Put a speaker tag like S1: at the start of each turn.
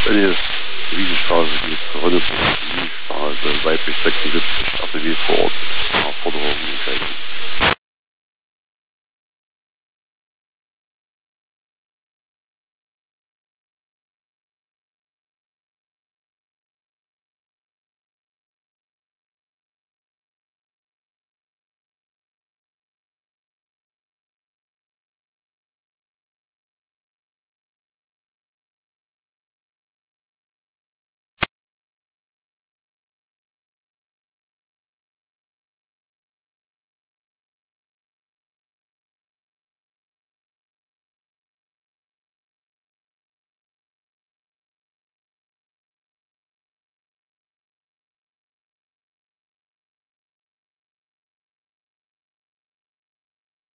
S1: eine Wiesenstraße geht, Renaissance Wiesenstraße, Weidlich 76, APW vor Ort, Forderungen entscheiden.